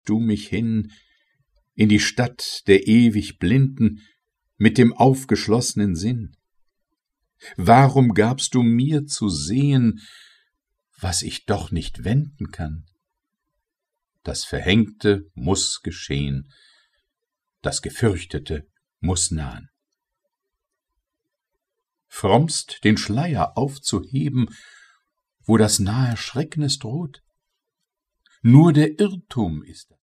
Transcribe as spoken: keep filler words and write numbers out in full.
du mich hin in die Stadt der ewig Blinden mit dem aufgeschlossenen Sinn? Warum gabst du mir zu sehen, was ich doch nicht wenden kann? Das Verhängte muß geschehen, das Gefürchtete muß nahen. Frommst, den Schleier aufzuheben, wo das nahe Schrecknis droht? Nur der Irrtum ist